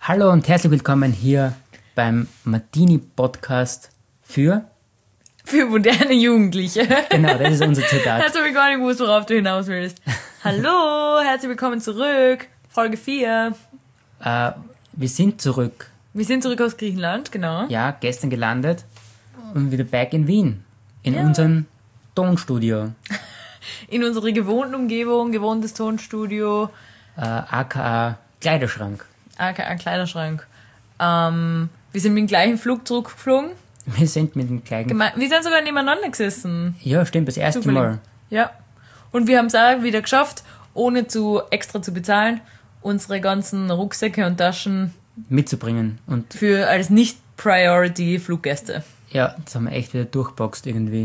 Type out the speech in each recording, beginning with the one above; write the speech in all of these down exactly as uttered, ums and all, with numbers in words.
Hallo und herzlich willkommen hier beim Martini-Podcast für... Für moderne Jugendliche. Genau, das ist unser Zitat. Jetzt habe ich gar nicht gewusst, worauf du hinaus willst. Hallo, herzlich willkommen zurück. Folge vier. Äh, wir sind zurück. Wir sind zurück aus Griechenland, genau. Ja, gestern gelandet und wieder back in Wien. In Ja. unserem Tonstudio. In unsere gewohnten Umgebung, gewohntes Tonstudio, Äh, aka Kleiderschrank. aka Kleiderschrank. Ähm, wir sind mit dem gleichen Flug zurückgeflogen. Wir sind mit dem kleinen... Geme- Wir sind sogar nebeneinander gesessen. Ja, stimmt, das erste Zufällig. Mal. Ja. Und wir haben es auch wieder geschafft, ohne zu extra zu bezahlen, unsere ganzen Rucksäcke und Taschen Mitzubringen. Und für als Nicht-Priority-Fluggäste. ja, das haben wir echt wieder durchboxt irgendwie.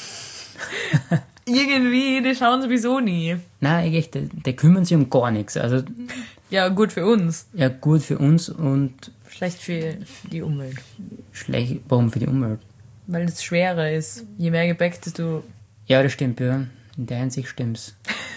Irgendwie, die schauen sowieso nie. Nein, echt, die, die kümmern sich um gar nichts. Also, Ja, gut für uns. ja, gut für uns und Schlecht für die Umwelt. schlecht, warum für die Umwelt? Weil es schwerer ist. Je mehr Gepäck, desto... Ja, das stimmt, ja. In der Hinsicht stimmt's.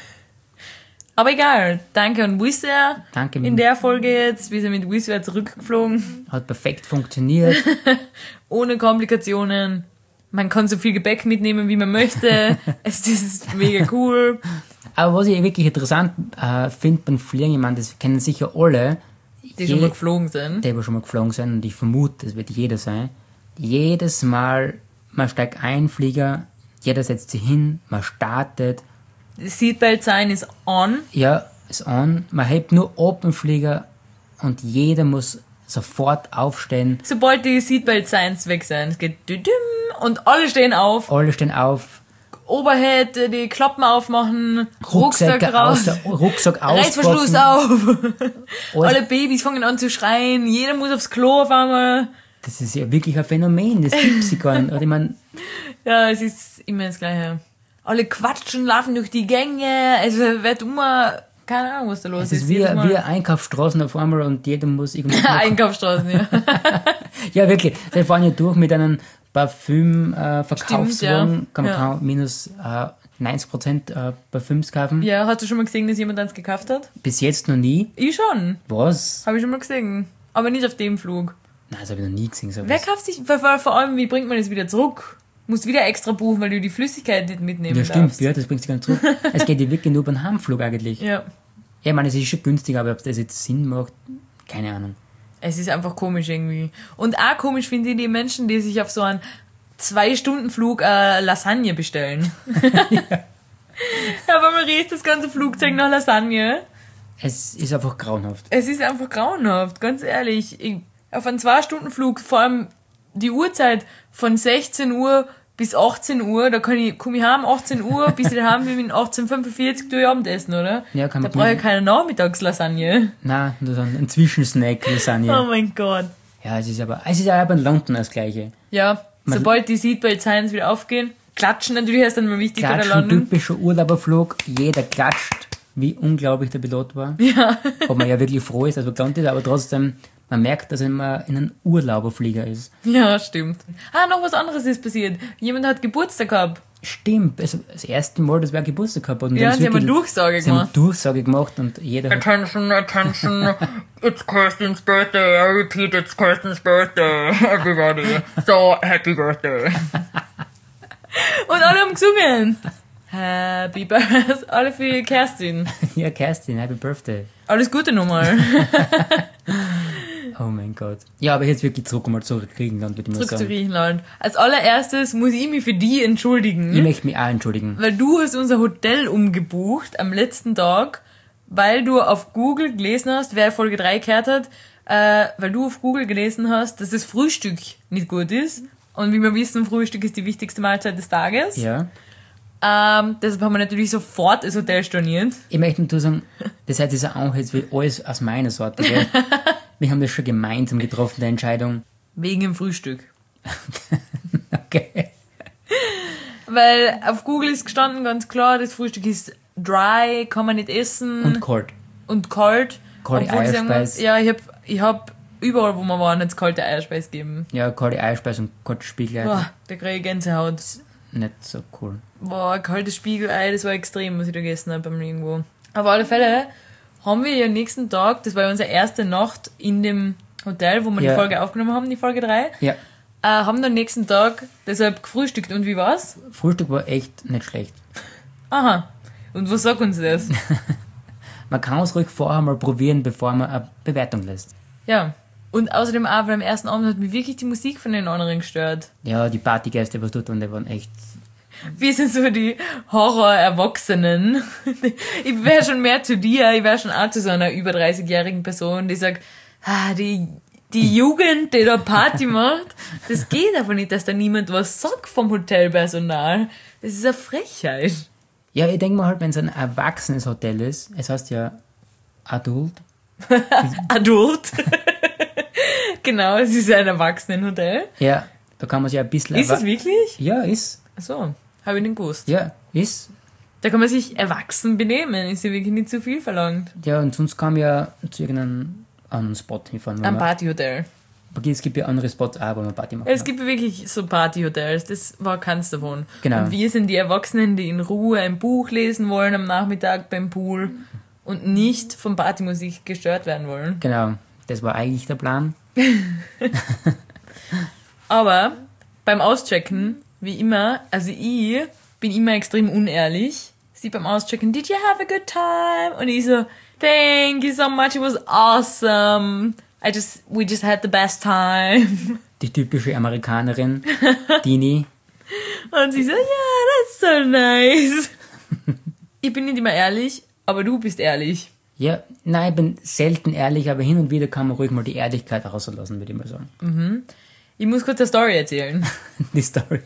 Aber egal. Danke an Wizz Air. Danke. In der Folge jetzt. Wir sind mit Wizz Air zurückgeflogen. Hat perfekt funktioniert. Ohne Komplikationen. Man kann so viel Gepäck mitnehmen, wie man möchte. Es ist mega cool. Aber was ich wirklich interessant äh, finde beim Fliegen, ich meine, das kennen sicher alle, Die schon mal geflogen sind. die, die schon mal geflogen sind, und ich vermute, das wird jeder sein. Jedes Mal, man steigt ein, Flieger, jeder setzt sich hin, man startet, Seatbelt Sign ist on. ja, ist on, man hebt nur ab im Flieger und jeder muss sofort aufstehen. Sobald die Seatbelt Signs weg sind, es geht düdüm und alle stehen auf. Alle stehen auf, Overhead, die Klappen aufmachen, Rucksack Rucksäcke raus, aus, Rucksack Reißverschluss auspacken. auf. Alle Babys fangen an zu schreien, jeder muss aufs Klo auf einmal. Das ist ja wirklich ein Phänomen, das gibt's ja gar nicht. Oder ich meine, Ja, es ist immer das Gleiche. Alle quatschen, laufen durch die Gänge, also wird immer, keine Ahnung, was da los es ist ist. wie, jedes Mal. wie Einkaufsstraßen auf einmal und jeder muss irgendwie... Einkaufsstraßen, ja. Ja, wirklich. Sie fahren ja durch mit einem Parfüm-Verkaufswagen. Stimmt, ja. Kann man Ja. kann minus äh, neunzig Prozent äh, Parfüms kaufen. Ja, hast du schon mal gesehen, dass jemand eins gekauft hat? Bis jetzt noch nie. Ich schon. Was? Habe ich schon mal gesehen. Aber nicht auf dem Flug. Nein, das habe ich noch nie gesehen. So Wer was. kauft sich, vor, vor allem, wie bringt man das wieder zurück? Musst wieder extra buchen, weil du die Flüssigkeit nicht mitnehmen Ja, stimmt. darfst. Ja, das bringt sich gar nicht zurück. Es geht ja wirklich nur beim Heimflug eigentlich. Ja. Ja, ich meine, es ist schon günstig, aber ob das jetzt Sinn macht, keine Ahnung. Es ist einfach komisch irgendwie. Und auch komisch finde ich die Menschen, die sich auf so einen Zwei-Stunden-Flug äh, Lasagne bestellen. ja. Aber man riecht das ganze Flugzeug nach Lasagne. Es ist einfach grauenhaft. Es ist einfach grauenhaft, ganz ehrlich. Ich, auf einen Zwei-Stunden-Flug, vor allem die Uhrzeit von sechzehn Uhr bis achtzehn Uhr, da kann ich, komm ich heim, achtzehn Uhr, bis ich daheim bin, um achtzehn Uhr fünfundvierzig tue ich Abendessen, oder? Ja, kann Da man brauche ich keine Nachmittagslasagne. Nein, nur so ein Zwischensnack, Lasagne. Oh mein Gott. Ja, es ist aber, es ist ja aber in London das Gleiche. Ja, Man- sobald die Seatbelt Signs wieder aufgehen, klatschen natürlich erst einmal wichtig bei der Klatschen, Landung. typischer Urlauberflug, jeder klatscht, wie unglaublich der Pilot war. Ja. Ob man ja wirklich froh ist, also gelandet ist, aber trotzdem, man merkt, dass man in einem Urlauberflieger ist. Ja, stimmt. Ah, noch was anderes ist passiert. Jemand hat Geburtstag gehabt. Stimmt, also das erste Mal, dass wer Geburtstag gehabt hat. Und Ja, dann sie haben eine wirklich- Durchsage sie haben eine gemacht. Durchsage gemacht und jeder hat, Attention, attention. It's Kirsten's birthday. I repeat, it's Kirsten's birthday. Everybody. So, happy birthday. Und alle haben gesungen. Happy Birthday. Alle für Kerstin. ja, Kerstin, Happy Birthday. Alles Gute nochmal. Oh mein Gott. Ja, aber jetzt wirklich zurück mal zurück Griechenland, würde ich mal Zurück zu sagen. Griechenland. Als allererstes muss ich mich für die entschuldigen. Ich möchte mich auch entschuldigen. Weil du hast unser Hotel umgebucht am letzten Tag, weil du auf Google gelesen hast, wer Folge drei gehört hat, äh, weil du auf Google gelesen hast, dass das Frühstück nicht gut ist. Und wie wir wissen, Frühstück ist die wichtigste Mahlzeit des Tages. Ja. Ähm, deshalb haben wir natürlich sofort das Hotel storniert. Ich möchte nur sagen, das heißt, das ist auch jetzt wie alles aus meiner Sorte, gell? Wir haben das schon gemeinsam getroffen, die Entscheidung. Wegen dem Frühstück. Okay. Weil auf Google ist gestanden ganz klar, das Frühstück ist dry, kann man nicht essen. Und kalt. Und kalt. Kalte Obwohl ich sagen muss, Eierspeis. Ja, ich hab, ich hab überall, wo wir waren, jetzt kalte Eierspeis gegeben. Ja, kalte Eierspeise und kalte Spiegelei. Boah, da kriege ich Gänsehaut. Nicht so cool. Boah, kaltes Spiegelei, das war extrem, was ich da gegessen habe beim irgendwo. Auf alle Fälle haben wir ja nächsten Tag, das war ja unsere erste Nacht in dem Hotel, wo wir Ja. die Folge aufgenommen haben, die Folge drei, Ja, äh, haben dann nächsten Tag deshalb gefrühstückt. Und wie war's? Frühstück war echt nicht schlecht. Aha. Und was sagt uns das? Man kann es ruhig vorher mal probieren, bevor man eine Bewertung lässt. Ja. Und außerdem auch, weil am ersten Abend hat mich wirklich die Musik von den anderen gestört. Ja, die Partygäste, was dort waren, die waren echt... Wir sind so die Horror-Erwachsenen. Ich wäre schon mehr zu dir, ich wäre schon auch zu so einer über dreißigjährigen Person, die sagt, ah, die, die Jugend, die da Party macht, das geht einfach nicht, dass da niemand was sagt vom Hotelpersonal. Das ist eine Frechheit. Ja, ich denke mal halt, wenn es ein erwachsenes Hotel ist, es heißt ja Adult, Adult. Genau, es ist ein Erwachsenenhotel. ja, da kann man sich ein bisschen... Ist es erwa- wirklich? Ja, ist. Ach so, habe ich nicht gewusst. Ja, ist. Da kann man sich erwachsen benehmen, ist ja wirklich nicht zu viel verlangt. Ja, und sonst kann man ja zu irgendeinem anderen Spot hinfahren. wo Ein man- Partyhotel. Okay, es gibt ja andere Spots auch, wo man Party macht. Es gibt wirklich so Partyhotels, das war keins davon. Genau. Und wir sind die Erwachsenen, die in Ruhe ein Buch lesen wollen am Nachmittag beim Pool und nicht von Partymusik gestört werden wollen. Genau, das war eigentlich der Plan. Aber beim Auschecken, wie immer, also ich bin immer extrem unehrlich. Sie beim Auschecken, did you have a good time? Und ich so, thank you so much, it was awesome. I just, we just had the best time. Die typische Amerikanerin, Dini. Und sie so, ja, that's so nice. Ich bin nicht immer ehrlich, aber du bist ehrlich. Ja, nein, ich bin selten ehrlich, aber hin und wieder kann man ruhig mal die Ehrlichkeit rauslassen, würde ich mal sagen. Ich muss kurz eine Story erzählen. Die Story.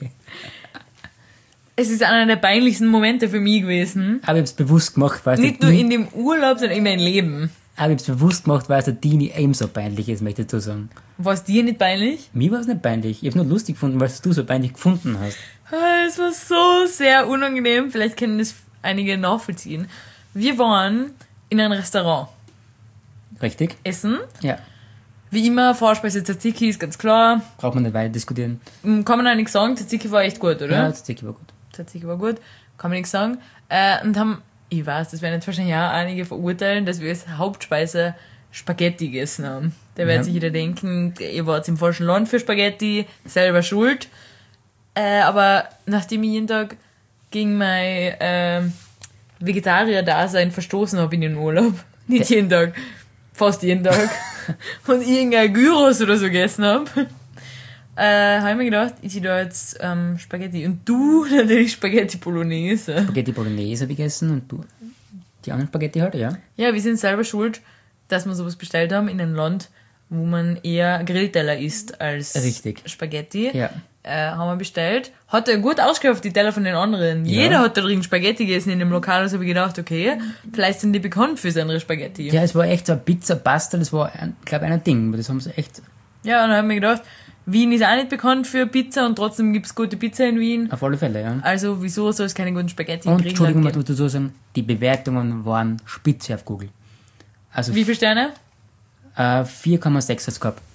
Es ist einer der peinlichsten Momente für mich gewesen. Aber ich hab's bewusst gemacht, weil es Nicht der nur Dini- in dem Urlaub, sondern in meinem Leben. aber ich hab's bewusst gemacht, weil es der Dini ebenso peinlich ist, möchte ich dazu sagen. War es dir nicht peinlich? Mir war es nicht peinlich. Ich hab's nur lustig gefunden, weil es du so peinlich gefunden hast. Ah, Es war so sehr unangenehm. Vielleicht können das einige nachvollziehen. Wir waren in einem Restaurant Richtig? essen. Ja. Wie immer, Vorspeise Tzatziki ist ganz klar. Braucht man nicht weiter diskutieren. Hm, Kann man auch nichts sagen. Tzatziki war echt gut, oder? Ja, das Sticky war gut. Tzatziki war gut. Kann man nichts sagen. Äh, und haben, ich weiß, das werden jetzt wahrscheinlich auch einige verurteilen, dass wir als Hauptspeise Spaghetti gegessen haben. Da werden Ja. sich jeder denken, ihr wart im falschen Land für Spaghetti, selber schuld. Äh, aber nachdem ich jeden Tag gegen mein äh, Vegetarier-Dasein verstoßen habe in den Urlaub, nicht jeden Tag, fast jeden Tag, und irgendein Gyros oder so gegessen habe, äh, habe ich mir gedacht, ich da jetzt ähm, Spaghetti. Und du natürlich Spaghetti Bolognese. Spaghetti Bolognese habe ich gegessen und du die anderen Spaghetti halt, ja. Ja, wir sind selber schuld, dass wir sowas bestellt haben in einem Land, wo man eher Grillteller isst als Richtig. Spaghetti. Ja. Äh, haben wir bestellt. Hat er gut ausgeschaut auf die Teller von den anderen. Ja. Jeder hat da drin Spaghetti gegessen in dem Lokal, also habe ich gedacht, okay, vielleicht sind die bekannt für seine Spaghetti. Ja, es war echt so ein Pizza, Pasta, das war, glaube ich, ein Ding. Das haben sie echt Ja, und dann habe ich mir gedacht, Wien ist auch nicht bekannt für Pizza und trotzdem gibt's gute Pizza in Wien. auf alle Fälle, ja. Also wieso soll es keine guten Spaghetti Und, in Entschuldigung, Griechenland man geben? muss dazu sagen, die Bewertungen waren spitze auf Google. Also Wie viele Sterne? äh, vier Komma sechs hat es gehabt.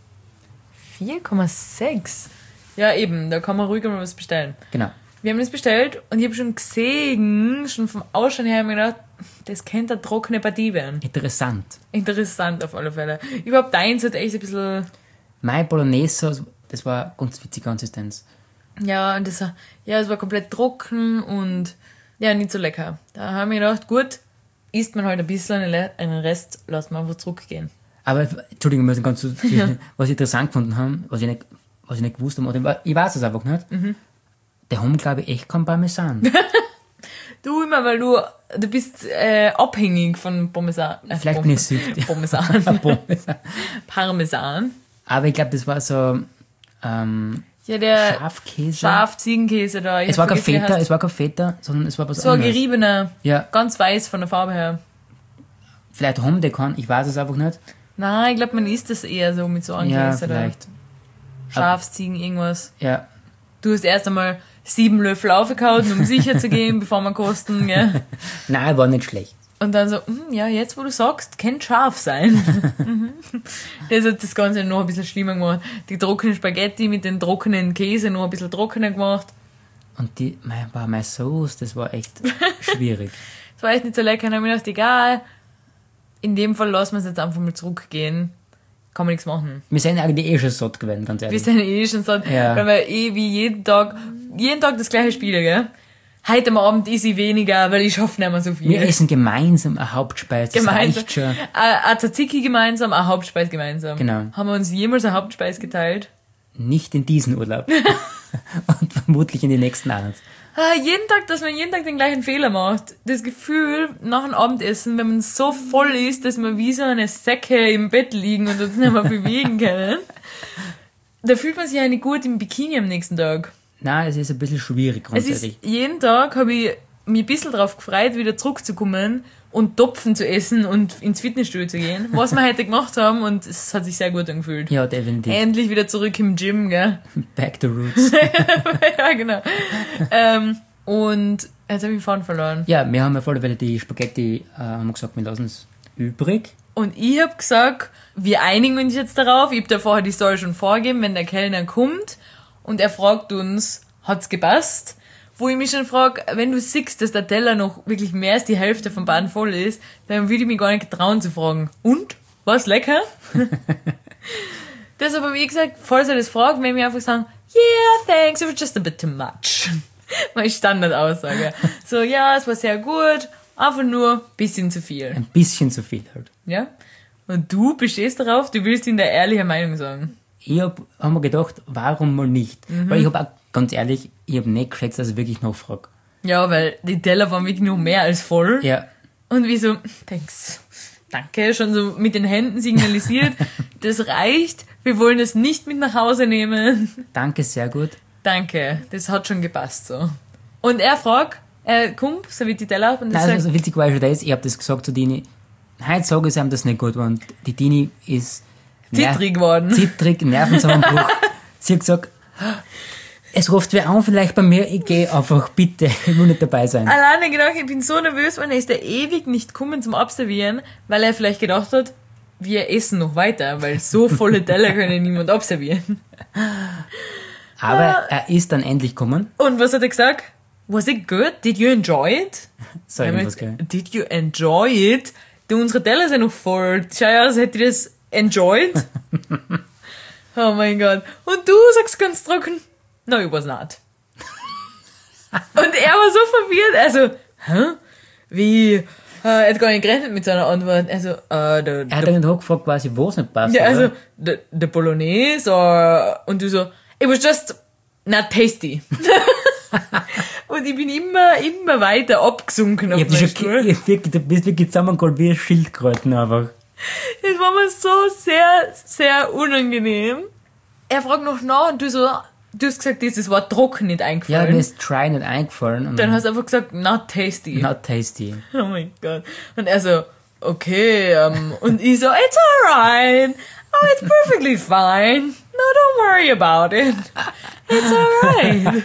vier Komma sechs. Ja, eben, da kann man ruhig mal was bestellen. Genau. Wir haben das bestellt und ich habe schon gesehen, schon vom Ausschauen her, hab ich mir gedacht, das könnte eine trockene Partie werden. Interessant. Interessant auf alle Fälle. Überhaupt deins hat echt ein bisschen, Mein Bolognese, das war ganz witzige Konsistenz. ja, und das, war- ja, es war komplett trocken und, ja, nicht so lecker. Da haben wir gedacht, gut, isst man halt ein bisschen, einen Rest lassen wir einfach zurückgehen. Aber, Entschuldigung, wir müssen ganz zu, was ich interessant gefunden haben, was ich nicht, was ich nicht gewusst habe, oder ich weiß es einfach nicht. Mhm. Der haben, glaube ich, echt kein Parmesan. Du immer, weil du, du bist äh, abhängig von Parmesan. Äh, Vielleicht bin ich süchtig. Parmesan. Parmesan. Parmesan. Aber ich glaube, das war so ähm, Ja, der Schafkäse. Schaf-Ziegenkäse da. Ich Es hab war kein vergessen, wie er Feta, heißt. es war kein Feta, sondern es war was So ein anderes. geriebener, Ja, ganz weiß von der Farbe her. vielleicht haben die keinen, ich weiß es einfach nicht. Nein, ich glaube, man isst das eher so mit so Ja, Ankäse oder vielleicht. Schafsziegen, irgendwas. Ja, Du hast erst einmal sieben Löffel aufgekaut, um sicher zu gehen, bevor wir kosten, gell? nein, war nicht schlecht. Und dann so, hm, ja, jetzt wo du sagst, könnte scharf sein. Mhm. Das hat das Ganze noch ein bisschen schlimmer gemacht. Die trockenen Spaghetti mit den trockenen Käse noch ein bisschen trockener gemacht. Und die, mein, boah, meine Sauce, das war echt schwierig. Das war echt nicht so lecker. Dann habe ich mir gedacht, egal, in dem Fall lassen wir es jetzt einfach mal zurückgehen. Kann man nichts machen. Wir sind eigentlich eh schon satt gewesen, ganz Wir ehrlich. sind eh schon satt, Ja. weil wir eh wie jeden Tag, jeden Tag das gleiche Spiel, gell? Heute am Abend esse ich weniger, weil ich schaffe nicht mehr so viel. Wir essen gemeinsam eine Hauptspeise, das gemeinsam. reicht schon. Ein ein Tzatziki gemeinsam, eine Hauptspeise gemeinsam. Genau. Haben wir uns jemals eine Hauptspeise geteilt? Nicht in diesen Urlaub. Und vermutlich in die nächsten auch nicht. Ah, jeden Tag, dass man jeden Tag den gleichen Fehler macht. Das Gefühl, nach dem Abendessen, wenn man so voll ist, dass man wie so eine Säcke im Bett liegen und uns nicht mehr bewegen können, da fühlt man sich ja nicht gut im Bikini am nächsten Tag. Nein, es ist ein bisschen schwierig Es grundsätzlich. ist, jeden Tag habe ich mich ein bisschen darauf gefreut, wieder zurückzukommen und Topfen zu essen und ins Fitnessstudio zu gehen, was wir heute gemacht haben, und es hat sich sehr gut angefühlt. Ja, definitiv. Endlich wieder zurück im Gym, gell? Back to roots. Ja, genau. ähm, und jetzt habe ich den Faden verloren. Ja, wir haben auf alle Fälle die Spaghetti, äh, haben wir gesagt, wir lassen es übrig. Und ich habe gesagt, wir einigen uns jetzt darauf. Ich habe da vorher die Story schon vorgegeben, wenn der Kellner kommt und er fragt uns, hat's gepasst? Wo ich mich schon frage, wenn du siehst, dass der Teller noch wirklich mehr als die Hälfte vom Baden voll ist, dann würde ich mich gar nicht trauen zu fragen, und? War's lecker? Deshalb habe ich gesagt, falls er das fragt, wenn wir einfach sagen, yeah, thanks, it was just a bit too much. Meine Standardaussage. So, ja, es war sehr gut, einfach nur ein bisschen zu viel. Ein bisschen zu viel halt. Ja? Und du bestehst darauf, du willst in der ehrlichen Meinung sagen. Ich hab, hab mir gedacht, warum mal nicht? Mhm. Weil ich hab auch, ganz ehrlich, ich hab nicht geschätzt, dass ich wirklich nachfrage. Ja, weil die Teller waren wirklich noch mehr als voll. Ja, Und wie so, thanks, danke, schon so mit den Händen signalisiert, das reicht, wir wollen es nicht mit nach Hause nehmen. danke, sehr gut. Danke, das hat schon gepasst so. Und er fragt, er kommt, so wie die Teller ab und er Nein, sagt, also witzig war schon das, ich hab das gesagt zu Dini, heute sage ich ihm, dass es nicht gut war. Und die Dini ist ner- zittrig geworden. zittrig, Nervenzusammenbruch. Sie hat gesagt, es ruft wer an, vielleicht bei mir, ich gehe einfach, bitte, ich will nicht dabei sein. Alleine gedacht, ich bin so nervös, weil er ist ja ewig nicht gekommen zum Abservieren, weil er vielleicht gedacht hat, wir essen noch weiter, weil so volle Teller können niemand abservieren. Aber er ist dann endlich gekommen. Und was hat er gesagt? Was it good? Did you enjoy it? So, Ich hab irgendwas, mir gell? gesagt, Did you enjoy it? Du, unsere Teller sind noch voll. Schau ja, als hätte ich das enjoyed. Oh mein Gott. Und du sagst ganz trocken, no, it was not. Und er war so verwirrt, also, hä? Wie? Äh, er hat gar nicht gerechnet mit seiner Antwort. Also, äh, der, Er der, hat dann auch gefragt, quasi, wo es nicht passt. ja, also, oder? der, der Bolognese, or, und du so, it was just not tasty. Und ich bin immer, immer weiter abgesunken auf Ich hab meinen dich schon, Stuhl. ich hab wirklich, du bist wirklich zusammengeholt wie ein Schildkröten einfach. Das war mir so sehr, sehr unangenehm. Er fragt noch nach und du so, du hast gesagt, dieses Wort trocken nicht Ja, eingefallen. mir ist Try nicht eingefallen. Und Dann hast du einfach gesagt, not tasty. not tasty. Oh mein Gott. Und er so, okay, um, und ich so, it's alright. Oh, it's perfectly fine. No, don't worry about it. It's alright.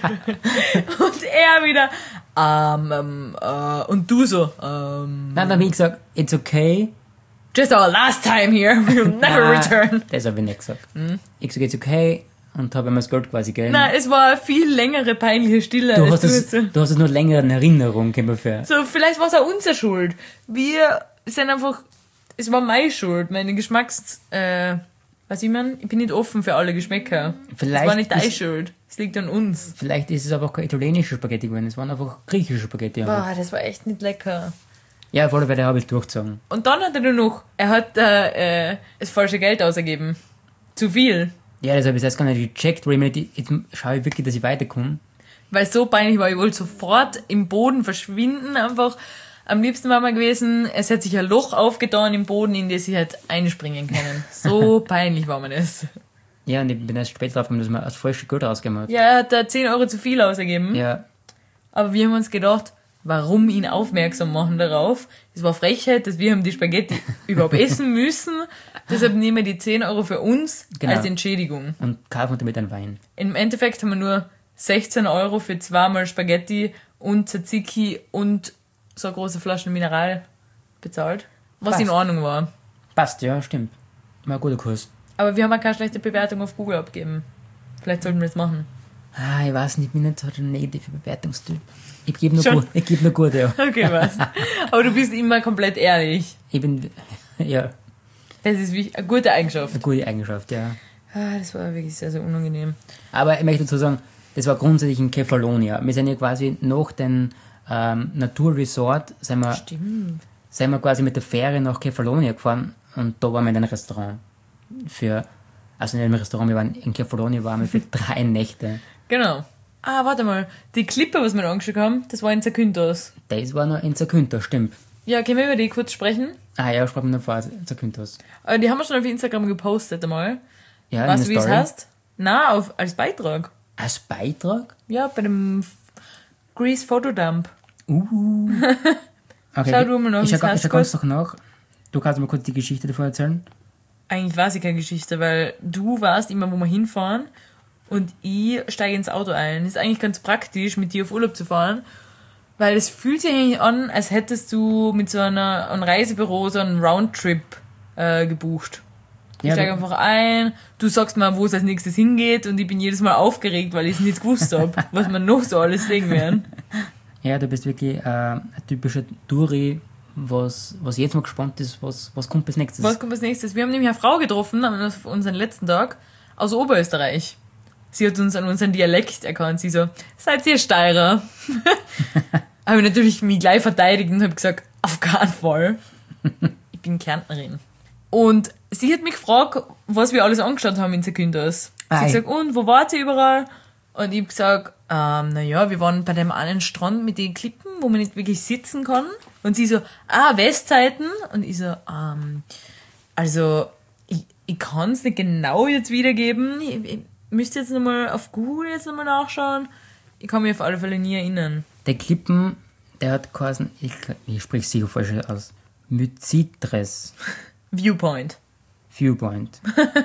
Und er wieder, um, um, uh, und du so, um, Nein, dann hab ich gesagt, it's okay. just our last time here. We'll never Nein, return. Das habe ich nicht gesagt. Ich sag, it's okay. Und habe ihm das Geld quasi gegeben. Nein, es war eine viel längere peinliche Stille. Du als hast, du es, jetzt so. du hast es nur länger in Erinnerung, ungefähr. So, vielleicht war es auch unsere Schuld. Wir sind einfach, es war meine Schuld, meine Geschmacks, äh, was ich mein, ich bin nicht offen für alle Geschmäcker. Vielleicht es war nicht deine ist- Schuld. Es liegt an uns. Vielleicht ist es einfach keine italienische Spaghetti gewesen, es waren einfach griechische Spaghetti. einfach. Boah, das war echt nicht lecker. Ja, auf alle Fälle habe ich durchgezogen. Und dann hat er nur noch, er hat äh, äh, das falsche Geld ausgegeben. Zu viel. Ja, das habe ich erst gar nicht gecheckt, weil ich mir nicht, jetzt schaue ich wirklich, dass ich weiterkomme. Weil es so peinlich war, ich wollte sofort im Boden verschwinden, einfach. Am liebsten war mir gewesen, es hat sich ein Loch aufgetan im Boden, in das ich halt einspringen können. So peinlich war mir das. Ja, und ich bin erst später drauf gekommen, dass man das falsche Geld ausgegeben hat. Ja, er hat da zehn Euro zu viel ausgegeben. Ja, Aber wir haben uns gedacht, warum ihn aufmerksam machen darauf? Es war Frechheit, dass wir haben die Spaghetti überhaupt essen müssen. Deshalb nehmen wir die zehn Euro für uns Genau. als Entschädigung. und kaufen damit einen Wein. Im Endeffekt haben wir nur sechzehn Euro für zweimal Spaghetti und Tzatziki und so eine große Flasche Mineral bezahlt. Was Passt. in Ordnung war. Passt, ja, stimmt. War ein guter Kurs. Aber wir haben auch keine schlechte Bewertung auf Google abgeben. Vielleicht sollten wir das machen. Ah, ich weiß nicht, ich bin nicht so ein negative Bewertungstyp. Ich gebe nur, Schon. gut, ich gebe nur gute, ja. Okay, was? Aber du bist immer komplett ehrlich. Ich bin, Ja, Das ist wie eine gute Eigenschaft. eine gute Eigenschaft, ja. Ah, das war wirklich sehr, sehr unangenehm. Aber ich möchte dazu sagen, das war grundsätzlich in Kefalonia. Wir sind ja quasi nach dem ähm, Naturresort, sind wir, Stimmt. sind wir quasi mit der Fähre nach Kefalonia gefahren und da waren wir in einem Restaurant. Für, also nicht im Restaurant, wir waren in Kefalonia waren wir für drei Nächte. Genau. Ah, warte mal. Die Klippe, was wir da angeschaut haben, das war in Zakynthos. Das war noch in Zakynthos, stimmt. Ja, können wir über die kurz sprechen? Ah ja, sprechen wir noch vor Zakynthos. Aber die haben wir schon auf Instagram gepostet einmal. Ja, in Weißt der du, wie es Story. heißt? Na, auf, als Beitrag. Als Beitrag? Ja, bei dem F- Grease Photodump. Uh. Okay, Schau du mal noch, ich wie schau, es ich schau ganz noch nach. Du kannst mir kurz die Geschichte davor erzählen. Eigentlich weiß ich keine Geschichte, weil du weißt immer, wo wir hinfahren und ich steige ins Auto ein. Ist eigentlich ganz praktisch, mit dir auf Urlaub zu fahren, weil es fühlt sich eigentlich an, als hättest du mit so einer, einem Reisebüro so einen Roundtrip äh, gebucht. Ich Ja, steige du- einfach ein, du sagst mal, wo es als nächstes hingeht und ich bin jedes Mal aufgeregt, weil ich es nicht gewusst habe, was wir noch so alles sehen werden. Ja, du bist wirklich äh, ein typischer Touri, was, was jetzt mal gespannt ist, was, was kommt bis nächstes. Was kommt als nächstes? Wir haben nämlich eine Frau getroffen an unseren letzten Tag aus Oberösterreich. Sie hat uns an unseren Dialekt erkannt. Sie so, seid ihr Steirer? Habe ich natürlich mich gleich verteidigt und habe gesagt, auf keinen Fall. Ich bin Kärntnerin. Und sie hat mich gefragt, was wir alles angeschaut haben in Zakynthos. Sie Ei. hat gesagt, und wo wart ihr überall? Und ich habe gesagt, ähm, naja, wir waren bei dem einen Strand mit den Klippen, wo man nicht wirklich sitzen kann. Und sie so, ah, Westseiten. Und ich so, ähm, also, ich, ich kann es nicht genau jetzt wiedergeben. Ich, ich müsste jetzt nochmal auf Google jetzt nochmal nachschauen. Ich kann mich auf alle Fälle nie erinnern. Der Klippen, der hat geheißen, ich, ich spreche sicher falsch aus, Myzitres Viewpoint. Viewpoint.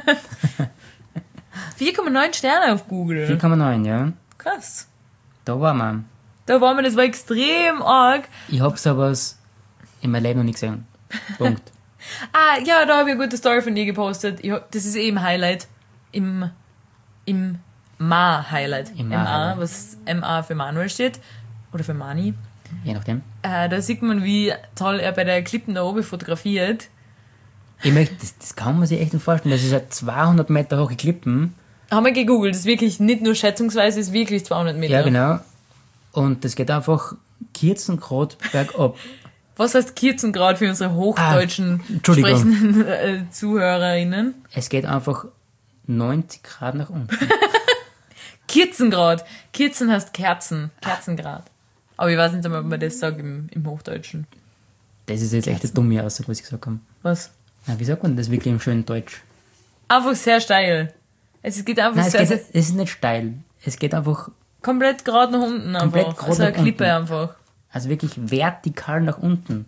vier Komma neun Sterne auf Google. vier Komma neun, ja. Krass. Da waren wir. Da waren wir, das war extrem arg. Ich habe sowas in meinem Leben noch nicht gesehen. Punkt. Ah, ja, da habe ich eine gute Story von dir gepostet. Ich, hab- das ist eben Highlight. Im, im Ma-Highlight. Im M A, Ma-Highlight. was M A für Manuel steht. Oder für Mani. Je nachdem. Äh, da sieht man, wie toll er bei der Klippen da oben fotografiert. Ich möchte, das, das kann man sich echt nicht vorstellen. Das ist ja zweihundert Meter hohe Klippen. Haben wir gegoogelt. Das ist wirklich nicht nur schätzungsweise, ist wirklich zweihundert Meter. Ja, genau. Und das geht einfach vierzehn Grad bergab. Was heißt Kirzengrad für unsere hochdeutschen Ah, Entschuldigung. sprechenden äh, ZuhörerInnen? Es geht einfach neunzig Grad nach unten. Kirzengrad. Kirzen heißt Kerzen. Kerzengrad. Aber ich weiß nicht einmal, ob man das sagt im, im Hochdeutschen. Das ist jetzt echt eine dumme Aussage, was ich gesagt habe. Was? Na, wie sagt man das wirklich im schönen Deutsch? Einfach sehr steil. Es geht einfach Nein, es, sehr, geht, sehr, es ist nicht steil. Es geht einfach, komplett gerade nach unten Komplett einfach. gerade Also eine nach Klippe unten. einfach. also wirklich vertikal nach unten.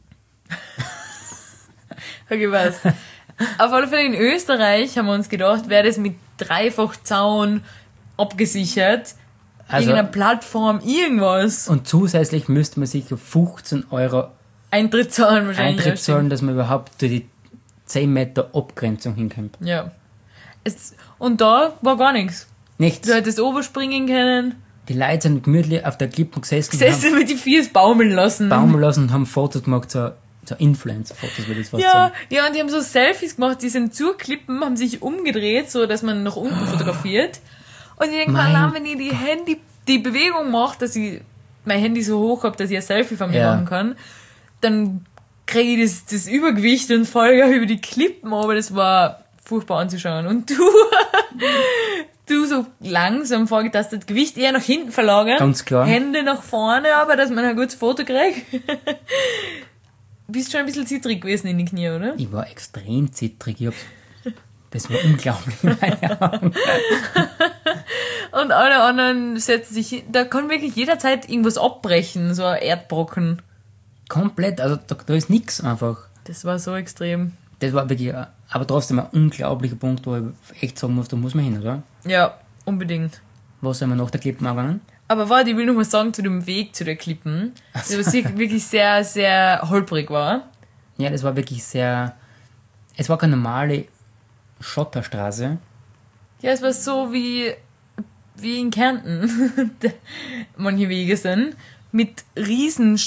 Okay, was? Auf alle Fälle in Österreich haben wir uns gedacht, wäre das mit Dreifachzaun abgesichert. Also, Irgendeine Plattform, irgendwas. und zusätzlich müsste man sich fünfzehn Euro Eintritt zahlen wahrscheinlich. Eintritt zahlen, dass man überhaupt durch die zehn Meter Abgrenzung hinkommt. Ja. Es, und da war gar nichts. Nichts. Du hättest oberspringen können, Die Leute sind gemütlich auf der Klippe gesessen, gesessen mit die Viers baumeln lassen. haben baumeln lassen und haben Fotos gemacht, so, so Influencer-Fotos, würde ich fast Ja, sagen. ja, und die haben so Selfies gemacht, die sind zu Klippen, haben sich umgedreht, so dass man nach unten fotografiert. Und ich denke mal, Mein allein wenn ich die Handy, die Bewegung mache, dass ich mein Handy so hoch habe, dass ich ein Selfie von mir Ja. machen kann, dann kriege ich das, das Übergewicht und falle ja über die Klippen, aber das war furchtbar anzuschauen. Und du, du so langsam vorgetastet, Gewicht eher nach hinten verlagern, Ganz klar. Hände nach vorne, aber dass man ein gutes Foto kriegt. Bist schon ein bisschen zittrig gewesen in den Knie, oder? Ich war extrem zittrig. Ich hab, das war unglaublich in meinen Augen. Und alle anderen setzen sich hin. Da kann wirklich jederzeit irgendwas abbrechen, so ein Erdbrocken. Komplett, also da, da ist nichts einfach. Das war so extrem. Das war wirklich, ein- aber trotzdem ein unglaublicher Punkt, wo ich echt sagen muss, da muss man hin, oder? Ja, unbedingt. Was soll man nach der Klippe angegangen? Aber warte, ich will noch mal sagen zu dem Weg zu der Klippen, der wirklich sehr, sehr holprig war. Ja, das war wirklich sehr, es war keine normale Schotterstraße. Ja, es war so wie, wie in Kärnten. Manche Wege sind. Mit riesen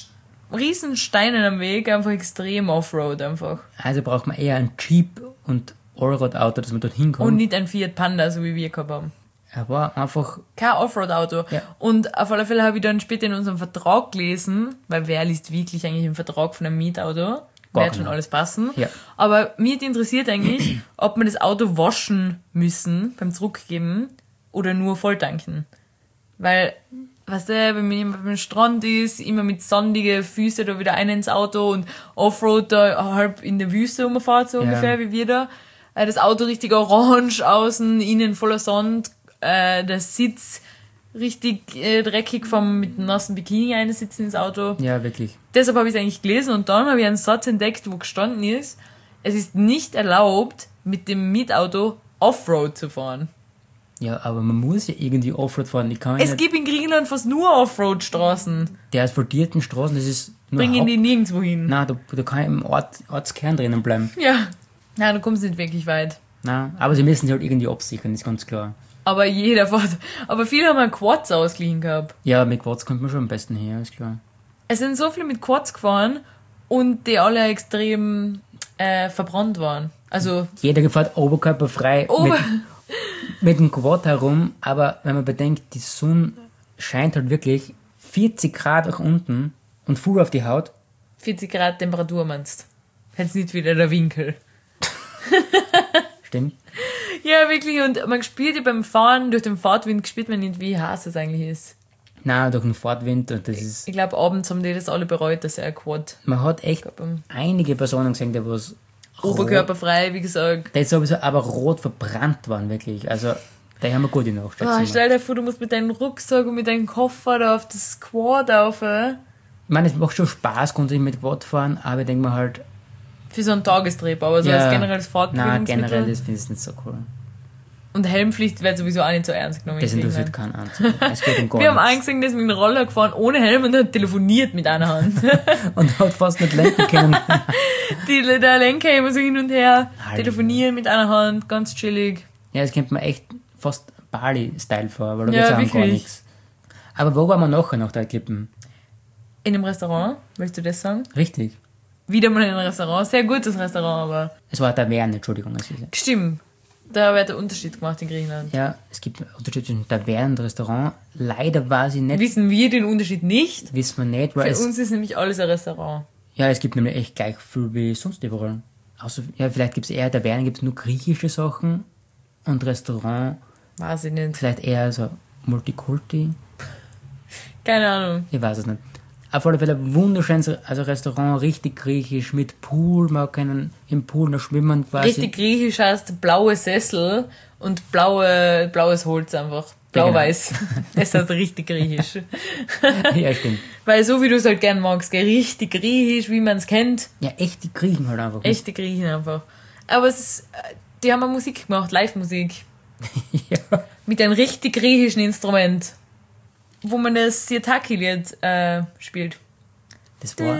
riesen Steinen am Weg, einfach extrem Offroad einfach. Also braucht man eher ein Jeep und Allrad-Auto, dass man dort hinkommt. Und nicht ein Fiat Panda, so wie wir gehabt haben. Er war einfach... Kein Offroad-Auto. Ja. Und auf alle Fälle habe ich dann später in unserem Vertrag gelesen, weil wer liest wirklich eigentlich im Vertrag von einem Mietauto? Wird schon alles passen. Ja. Aber mich interessiert eigentlich, ob wir das Auto waschen müssen beim Zurückgeben oder nur volltanken. Weil, weißt du, wenn man immer beim Strand ist, immer mit sandige Füße da wieder ein ins Auto und Offroad da halb in der Wüste rumfahrt, so Ja. ungefähr wie wir da. Äh, Das Auto richtig orange außen, innen voller Sand, äh, der Sitz richtig äh, dreckig vom mit einem nassen Bikini einsitzen ins Auto. Ja, wirklich. Deshalb habe ich es eigentlich gelesen und dann habe ich einen Satz entdeckt, wo gestanden ist, es ist nicht erlaubt, mit dem Mietauto Offroad zu fahren. Ja, aber man muss ja irgendwie Offroad fahren. Ich kann ja Es nicht, gibt in Griechenland fast nur Offroad-Straßen. der asphaltierten Straßen, das ist nur Bringen Haupt- die nirgendwo hin. Nein, da, da kann ich im Ort, Ortskern drinnen bleiben. Ja. Nein, du kommst nicht wirklich weit. Nein, aber sie müssen sich halt irgendwie absichern, ist ganz klar. Aber jeder fährt. Aber viele haben einen Quads ausgeliehen gehabt. Ja, mit Quads kommt man schon am besten her, ist klar. Es sind so viele mit Quads gefahren und die alle extrem äh, verbrannt waren. Also, Jeder fährt oberkörperfrei Ober- mit, mit dem Quad herum, aber wenn man bedenkt, die Sonne scheint halt wirklich vierzig Grad nach unten und voll auf die Haut. vierzig Grad Temperatur meinst. Jetzt nicht wieder der Winkel. Stimmt? Ja, wirklich. Und man spürt ja beim Fahren, durch den Fahrtwind spürt man nicht, wie heiß es eigentlich ist. Nein, durch den Fahrtwind und das ist... Ich glaube, abends haben die das alle bereut, dass er ein Quad Man hat echt gehabt haben. einige Personen gesehen, die was... Oberkörperfrei, wie gesagt. Die sowieso aber rot verbrannt waren, wirklich. Also, die haben wir gut in der Nacht. Oh, stell dir vor, du musst mit deinem Rucksack und mit deinem Koffer da auf das Quad rauf. äh. Ich meine, es macht schon Spaß, grundsätzlich mit Quad fahren, aber ich denke mir halt... Für so einen Tagestrip, aber so ja, als generelles Nein, Fahrtgefühlungsmittel. generell, das finde ich nicht so cool. Und Helmpflicht wird sowieso auch nicht so ernst genommen. Das in interessiert Griechenland. keinen Einzigen. Es geht um gar Wir haben einen nichts. gesehen, der ist mit dem Roller gefahren, ohne Helm und hat telefoniert mit einer Hand. Und hat fast nicht lenken können. Die, der Lenker immer so hin und her, Alter. telefonieren mit einer Hand, ganz chillig. Ja, das kennt man echt fast Bali-Style vor, weil da Ja, geht's auch um gar wirklich. nichts. Aber wo waren wir nachher nach der Klippen? In einem Restaurant, willst du das sagen? Richtig. Wieder mal in einem Restaurant, sehr gutes Restaurant, aber Es war eine Taverne, Entschuldigung. Es ist, stimmt. Da wird der Unterschied gemacht in Griechenland. ja, es gibt einen Unterschied zwischen Taverne und Restaurant. Leider weiß ich nicht, Wissen wir den Unterschied nicht? wissen wir nicht, weil Für es, uns ist nämlich alles ein Restaurant. ja, es gibt nämlich echt gleich viel wie sonst überall. Außer, ja, vielleicht gibt es eher Tavernen, gibt es nur griechische Sachen und Restaurant Weiß ich nicht. vielleicht eher so Multikulti. Keine Ahnung. Ich weiß es nicht. Auf alle Fälle wunderschönes also Restaurant, richtig griechisch, mit Pool, man kann im Pool noch schwimmen quasi. Richtig griechisch heißt blaue Sessel und blaue, blaues Holz einfach. Blau-weiß. Das heißt richtig griechisch. Ja, stimmt. Weil so wie du es halt gern magst, gell? Richtig griechisch, wie man es kennt. Ja, echte Griechen halt einfach. Echte Griechen einfach. Aber es ist, die haben auch Musik gemacht, Live-Musik. Ja. Mit einem richtig griechischen Instrument. Wo man das Sirtaki-Lied äh, spielt. Das war,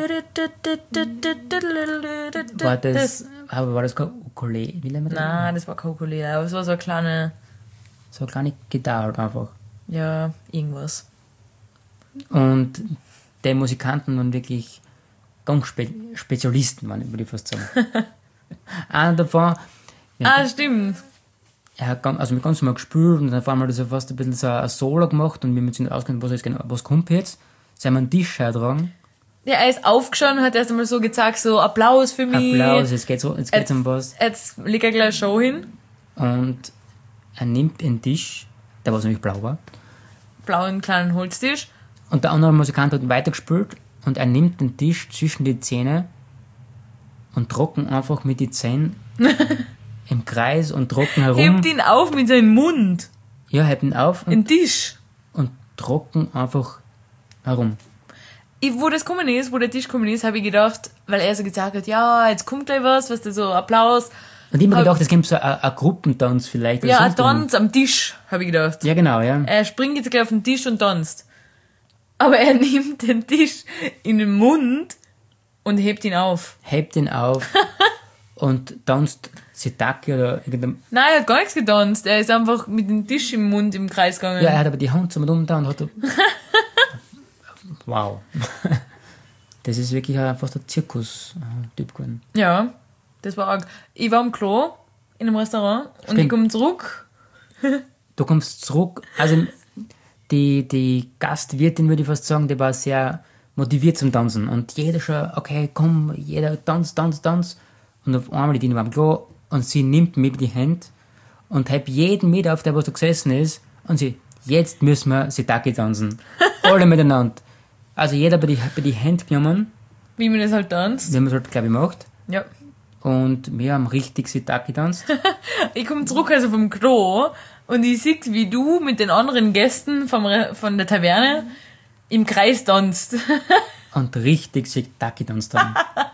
war das, aber war das kein Ukulele? Wie nennt man das? Nein, das war kein Ukulele, aber es war so eine kleine, So eine kleine Gitarre halt einfach. ja, irgendwas. Und die Musikanten waren wirklich ganz Spe Spezialisten, waren, würde ich fast sagen. Einer davon, ja, Ah, stimmt. er hat ganz, also mit ganz normal gespielt und dann auf einmal hat er so fast ein bisschen so ein Solo gemacht und wir haben uns nicht ausgekannt, was, jetzt genau, was kommt jetzt. Sie haben einen Tisch hergetragen. Ja, er ist aufgeschaut und hat erst einmal so gezeigt, so Applaus für mich. Applaus, jetzt geht's, jetzt geht's um was. Jetzt legt er gleich eine Show hin. Und er nimmt einen Tisch, der was nämlich blau war. Blauen kleinen Holztisch. Und der andere Musikant hat weitergespielt und er nimmt den Tisch zwischen die Zähne und trocken einfach mit den Zähnen im Kreis und trocken herum. Hebt ihn auf mit seinem Mund. Ja, hebt ihn auf und, Den Tisch. und trocken einfach herum. Ich, wo das gekommen ist, wo der Tisch gekommen ist, habe ich gedacht, weil er so gesagt hat, ja, jetzt kommt gleich was, weißt du, so Applaus. Und ich hab mir Hab- gedacht, es gibt so ein ein Gruppentanz vielleicht. oder Ja, ein sonst irgendwas. Tanz am Tisch, habe ich gedacht. Ja, genau, ja. Er springt jetzt gleich auf den Tisch und tanzt. Aber er nimmt den Tisch in den Mund und hebt ihn auf. Hebt ihn auf und tanzt Sitaki oder irgendein... Nein, er hat gar nichts getanzt. Er ist einfach mit dem Tisch im Mund im Kreis gegangen. Ja, er hat aber die Hand zum Umtan und hat... Wow. Das ist wirklich einfach der Zirkus-Typ geworden. Ja, das war arg. Ich war am Klo in einem Restaurant und Stimmt. ich komme zurück. Du kommst zurück, also die, die Gastwirtin, würde ich fast sagen, die war sehr motiviert zum Tanzen. Und jeder schon, okay, komm, jeder tanzt, tanzt, tanzt. Und auf einmal die Dina war am Klo und sie nimmt mich bei die Hand und hebt jeden mit auf, der was da gesessen ist. Und sie, jetzt müssen wir Sitaki tanzen. Alle miteinander. Also jeder bei die, bei die Hand genommen, Wie man das halt tanzt. wie man es halt, glaube ich, macht. Ja. Und wir haben richtig Sitaki getanzt. Ich komme zurück also vom Klo und ich sehe, wie du mit den anderen Gästen vom Re- von der Taverne im Kreis tanzt. Und richtig Sitaki getanzt haben.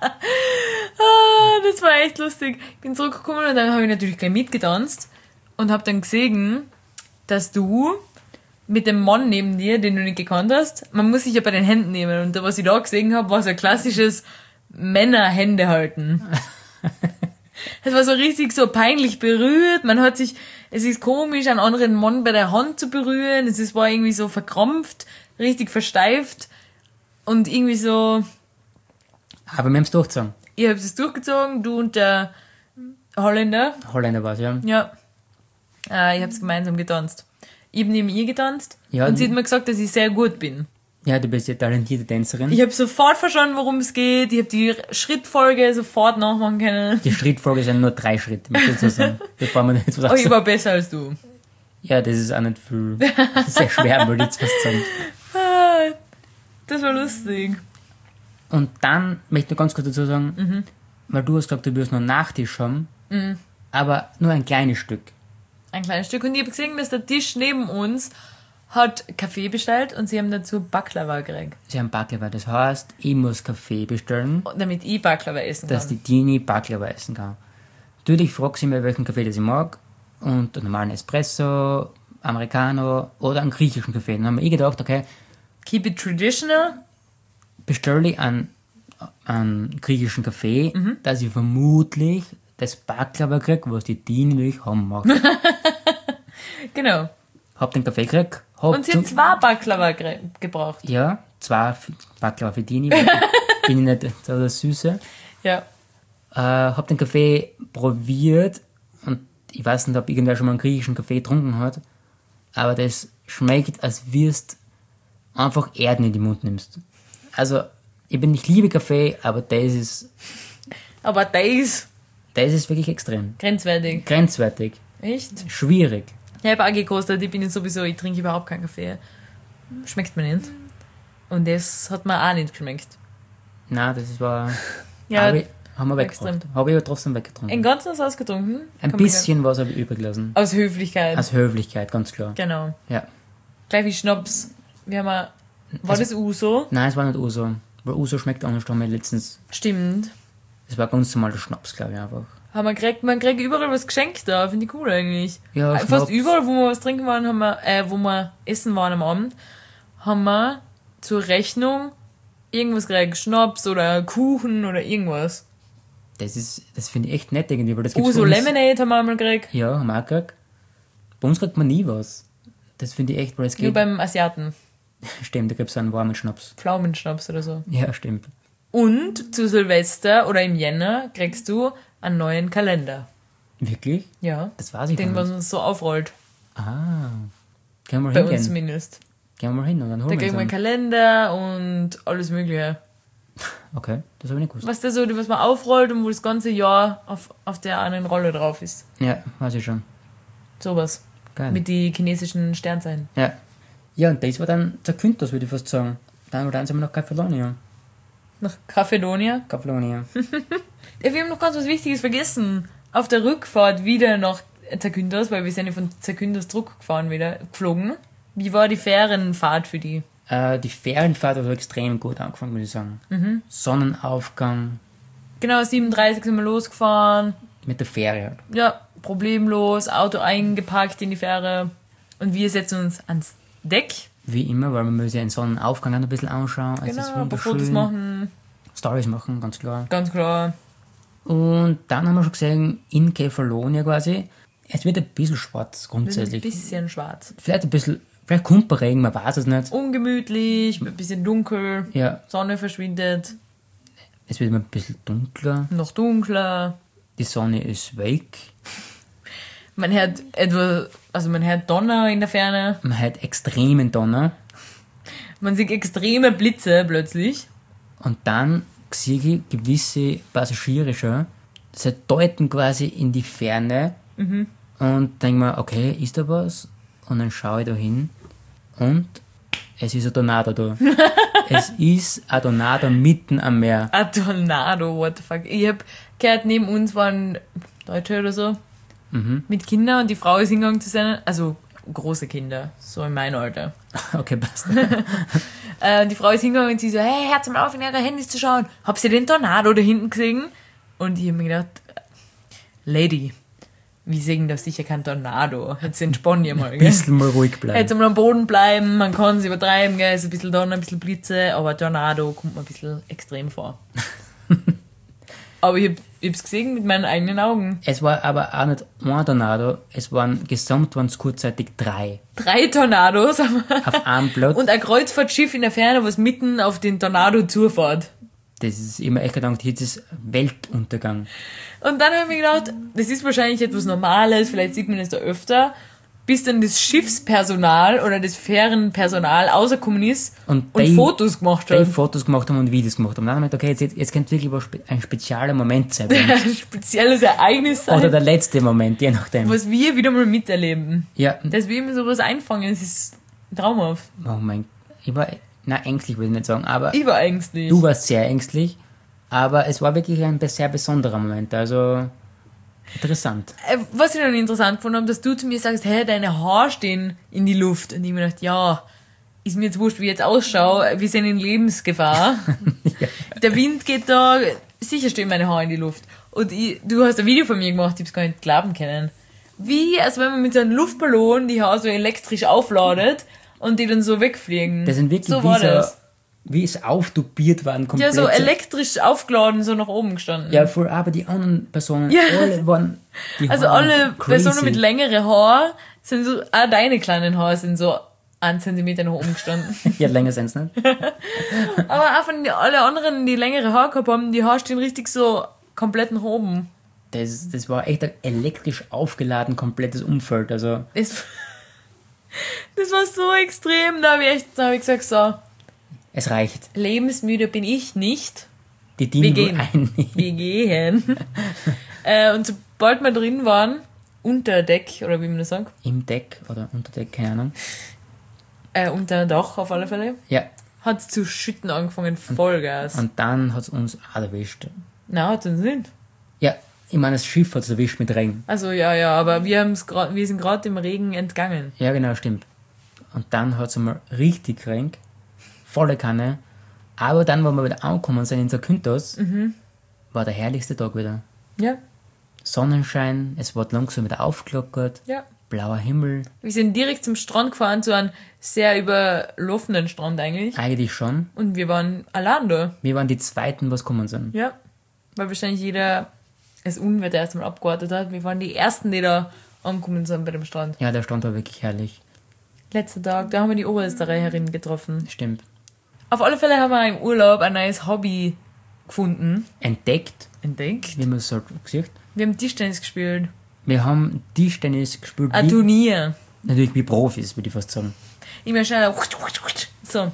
Ah, das war echt lustig. Ich bin zurückgekommen und dann habe ich natürlich gleich mitgetanzt und habe dann gesehen, dass du mit dem Mann neben dir, den du nicht gekannt hast, man muss sich ja bei den Händen nehmen. Und was ich da gesehen habe, war so ein klassisches Männerhände halten. Es war so richtig so peinlich berührt. Man hat sich, es ist komisch, einen anderen Mann bei der Hand zu berühren. Es ist, war irgendwie so verkrampft, richtig versteift und irgendwie so, Aber wir haben es durchgezogen. ihr habt es durchgezogen, du und der Holländer. Holländer war es, ja. Ja. Äh, ich hab's gemeinsam getanzt. Ich hab neben ihr getanzt Ja, und sie die- hat mir gesagt, dass ich sehr gut bin. Ja, du bist ja talentierte Tänzerin. Ich habe sofort verstanden, worum es geht. Ich habe die Schrittfolge sofort nachmachen können. Die Schrittfolge sind nur drei Schritte, möchte ich so sagen. Bevor man jetzt was Oh, ich sagt. war besser als du. Ja, das ist auch nicht viel. Das ist sehr schwer, würde ich jetzt fast sagen. Ah, das war lustig. Und dann möchte ich nur ganz kurz dazu sagen, Mhm. weil du hast gesagt, du wirst noch Nachtisch haben, aber nur ein kleines Stück. Ein kleines Stück. Und ich habe gesehen, dass der Tisch neben uns hat Kaffee bestellt und sie haben dazu Baklava gekriegt. Sie haben Baklava, das heißt, ich muss Kaffee bestellen, Damit ich Baklava essen kann. dass die Dini Baklava essen kann. Natürlich fragt sie mir, welchen Kaffee das ich mag. Und einen normalen Espresso, Americano oder einen griechischen Kaffee. Dann haben wir eh gedacht, okay, Keep it traditional. bestelle ich einen, einen griechischen Kaffee, Mhm. dass ich vermutlich das Baklava kriege, was die Dini wirklich haben mag. Genau. Hab den Kaffee gekriegt. Hab Und sie zum- hat zwei Baklava gre- gebraucht. Ja, zwei F- Baklava für Dini, weil ich bin ich nicht so der Süße. Ja. Äh, hab den Kaffee probiert und ich weiß nicht, ob irgendwer schon mal einen griechischen Kaffee getrunken hat, aber das schmeckt, als wirst einfach Erden in den Mund nimmst. Also, ich bin nicht liebe Kaffee, aber das ist, Aber das ist das ist wirklich extrem. grenzwertig. Grenzwertig. Echt? Schwierig. Ich habe auch gekostet, ich bin jetzt sowieso, ich trinke überhaupt keinen Kaffee. Schmeckt mir nicht. Und das hat mir auch nicht geschmeckt. Nein, das war, Ja, hab ich, haben wir extrem. weggebracht. Habe ich aber trotzdem weggetrunken. ein ganzes ausgetrunken. Ein Kann man bisschen was habe ich übrig gelassen. gar- Aus Höflichkeit. Aus Höflichkeit, ganz klar. Genau. Ja. Gleich wie Schnaps. Wir haben auch, war Also- das Uso? Nein, es war nicht Uso. Weil Uso schmeckt anders, da haben wir letztens. Stimmt. Es war ganz normaler Schnaps, glaube ich einfach. Haben wir gekriegt, man kriegt überall was geschenkt da, finde ich cool eigentlich. Ja, Äh, Schnaps. Fast überall, wo wir was trinken waren, haben wir, äh, wo wir essen waren am Abend, haben wir zur Rechnung irgendwas gekriegt. Schnaps oder Kuchen oder irgendwas. Das ist, das finde ich echt nett irgendwie, weil das gibt's Uso bei uns- Lemonade haben wir einmal gekriegt. Ja, haben wir auch gekriegt. Bei uns kriegt man nie was. Das finde ich echt, weil es Nur geht. beim Asiaten. Stimmt, da gibt es einen warmen Schnaps. Pflaumenschnaps oder so. Ja, stimmt. Und zu Silvester oder im Jänner kriegst du einen neuen Kalender. Wirklich? Ja. Das weiß ich Den gar man nicht. uns so aufrollt. Ah. Gehen wir mal Bei hingehen. uns zumindest. Gehen wir mal hin und dann Da holen wir kriegen wir einen uns einen. Kalender und alles Mögliche. Okay, das habe ich nicht gewusst. Was da so, was man aufrollt und wo das ganze Jahr auf, auf der einen Rolle drauf ist. Ja, weiß ich schon. Sowas. Geil. Mit die chinesischen Sternzeichen. Ja. Ja, und das war dann Zakynthos, würde ich fast sagen. Dann, dann sind wir nach Kefalonia. Nach Cafedonia. Kefalonia. Ja, wir haben noch ganz was Wichtiges vergessen. Auf der Rückfahrt wieder nach Zakynthos, weil wir sind ja von Zakynthos zurückgefahren wieder, geflogen. Wie war die Fährenfahrt für die? Äh, die Ferienfahrt hat extrem gut angefangen, würde ich sagen. Mhm. Sonnenaufgang Genau, siebenunddreißig sind wir losgefahren. mit der Fähre halt. Ja, problemlos, Auto eingepackt in die Fähre. Und wir setzen uns ans Deck. Wie immer, weil man muss ja den Sonnenaufgang auch ein bisschen anschauen. Es ist Genau, ein paar wunderschön. Fotos machen. Stories machen, ganz klar. Ganz klar. Und dann haben wir schon gesehen, in Kefalonia quasi, es wird ein bisschen schwarz Ein grundsätzlich. bisschen schwarz. Vielleicht ein bisschen, vielleicht kommt ein Regen, man weiß es nicht. Ungemütlich, ein bisschen dunkel. Ja, Sonne verschwindet. Es wird immer ein bisschen dunkler. Noch dunkler. Die Sonne ist weg. Man hört etwa, also man hört Donner in der Ferne. Man hat extremen Donner. Man sieht extreme Blitze plötzlich. Und dann sehe ich gewisse Passagiere schon. Sie deuten quasi in die Ferne. Mhm. Und denke mir, okay, ist da was? Und dann schaue ich da hin. Und es ist ein Tornado da. Es ist ein Tornado mitten am Meer. Ein Tornado, what the fuck. Ich hab gehört, neben uns waren Deutsche oder so. Mhm. Mit Kindern und die Frau ist hingegangen zu sein. Also große Kinder, so in meinem Alter. Okay, passt. Äh, die Frau ist hingegangen und sie so, hey, hört mal auf, in ihre Handys zu schauen. Habt ihr den Tornado da hinten gesehen? Und ich hab mir gedacht, Lady, wir sehen da sicher kein Tornado. Jetzt entspann ihr mal, Ein gell? bisschen mal ruhig bleiben. Jetzt mal am Boden bleiben, man kann es übertreiben, gell? Ist ein bisschen Donner, ein bisschen Blitze, aber Tornado kommt mir ein bisschen extrem vor. Aber ich hab, ich hab's gesehen mit meinen eigenen Augen. Es war aber auch nicht ein Tornado, es waren gesamt waren es kurzzeitig drei. Drei Tornados Auf einem Platz. und ein Kreuzfahrtschiff in der Ferne, was mitten auf den Tornado zufährt. Das ist immer echt gedacht, jetzt ist Weltuntergang. Und dann habe ich mir gedacht, das ist wahrscheinlich etwas Normales, vielleicht sieht man es da öfter, bis dann das Schiffspersonal oder das Fährenpersonal außergekommen ist Und und die- Fotos gemacht Die hat. Fotos gemacht haben und Videos gemacht haben. Dann habe ich gedacht, okay, jetzt, jetzt könnte wirklich was spe- ein spezieller Moment sein. bei uns. Ein spezielles Ereignis sein, Oder der letzte Moment, je nachdem. was wir wieder mal miterleben. Ja, Dass wir immer sowas einfangen, das ist traumhaft. oh mein, ich war, na ängstlich würde ich nicht sagen, aber Ich war ängstlich. du warst sehr ängstlich. Aber es war wirklich ein sehr besonderer Moment, also interessant. Äh, Was ich dann interessant gefunden habe, dass du zu mir sagst, hey, deine Haare stehen in die Luft. Und ich mir gedacht, ja, ist mir jetzt wurscht, wie ich jetzt ausschaue, wir sind in Lebensgefahr. Der Wind geht da, sicher stehen meine Haare in die Luft. Und ich, du hast ein Video von mir gemacht, ich hab's gar nicht glauben können. Wie, als wenn man mit so einem Luftballon die Haare so elektrisch aufladet und die dann so wegfliegen. Das sind wirklich so wie, war so, das. wie es auftubiert waren, Ja, komplett. so elektrisch aufgeladen, so nach oben gestanden. Ja, voll, aber die anderen Personen, Ja. alle waren, die Also Haare alle crazy. Personen mit längeren Haaren sind so, auch deine kleinen Haare sind so einen Zentimeter nach oben gestanden. Ja, länger sind's nicht. Aber auch von den, alle anderen, die längere Haare gehabt haben, die Haare stehen richtig so komplett nach oben. Das, das war echt ein elektrisch aufgeladen, komplettes Umfeld, also Das, das war so extrem, da habe ich echt, da habe ich gesagt, so, es reicht. lebensmüde bin ich nicht. Die Wir dienen wohl gehen. ein. Wir gehen. äh, und sobald wir drin waren, unter Deck, oder wie man das sagt, Im Deck oder unter Deck, keine Ahnung. äh, unter Dach auf alle Fälle, Ja, hat es zu schütten angefangen, Vollgas. und dann hat's uns auch erwischt. Nein, hat es nicht. Ja, ich meine, das Schiff hat's erwischt mit Regen. Also ja, ja, aber wir, haben's grad, wir sind gerade dem Regen entgangen. Ja, genau, stimmt. Und dann hat's einmal richtig geregnet. Volle Kanne. Aber dann, wo wir wieder angekommen sind in Zakynthos, war der herrlichste Tag wieder. Ja, Sonnenschein, es wird langsam wieder aufgelockert, ja. blauer Himmel, Wir sind direkt zum Strand gefahren, zu einem sehr überlaufenden Strand eigentlich. eigentlich schon. Und wir waren allein da. Wir waren die Zweiten, was kommen sind. Ja. Weil wahrscheinlich jeder das Unwetter erst mal abgewartet hat. Wir waren die Ersten, die da angekommen sind bei dem Strand. Ja, der Strand war wirklich herrlich. Letzter Tag, da haben wir die Oberösterreicherin getroffen. Stimmt. Auf alle Fälle haben wir im Urlaub ein neues Hobby gefunden, Entdeckt, entdeckt. wie man es halt gesagt. Wir haben Tischtennis gespielt. Wir haben Tischtennis gespielt, Ein wie, Turnier. natürlich wie Profis, würde ich fast sagen. Immer schneller. So.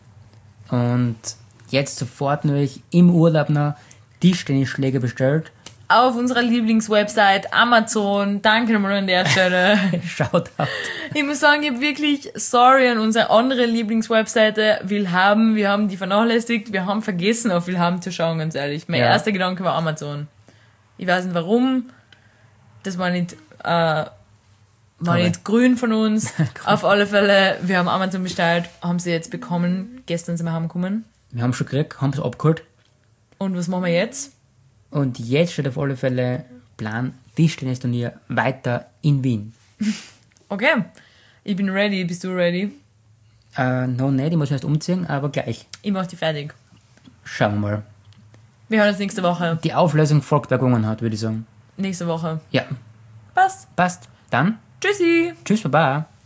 Und jetzt sofort natürlich im Urlaub noch Tischtennisschläge bestellt. Auf unserer Lieblingswebsite Amazon. Danke nochmal an der Stelle. Schaut out. Ich muss sagen, ich habe wirklich sorry an unsere andere Lieblingswebseite Willhaben. Wir haben die vernachlässigt. Wir haben vergessen, auf Willhaben zu schauen, ganz ehrlich. Mein Ja. erster Gedanke war Amazon. Ich weiß nicht warum. Das war nicht, äh, war Toll. nicht grün von uns. Auf alle Fälle, wir haben Amazon bestellt, haben sie jetzt bekommen. Gestern sind wir heimgekommen. Wir haben schon gekriegt, haben es abgeholt. Und was machen wir jetzt? Und jetzt steht auf alle Fälle Plan Tischtennisturnier weiter in Wien. Okay. Ich bin ready. Bist du ready? Äh, noch nicht, ich muss mich erst umziehen, aber gleich. Ich mach die fertig. Schauen wir mal. Wir hören uns nächste Woche. Die Auflösung folgt, wer gewonnen hat, würde ich sagen. Nächste Woche. Ja, Passt. passt. Dann, Tschüssi. tschüss, baba.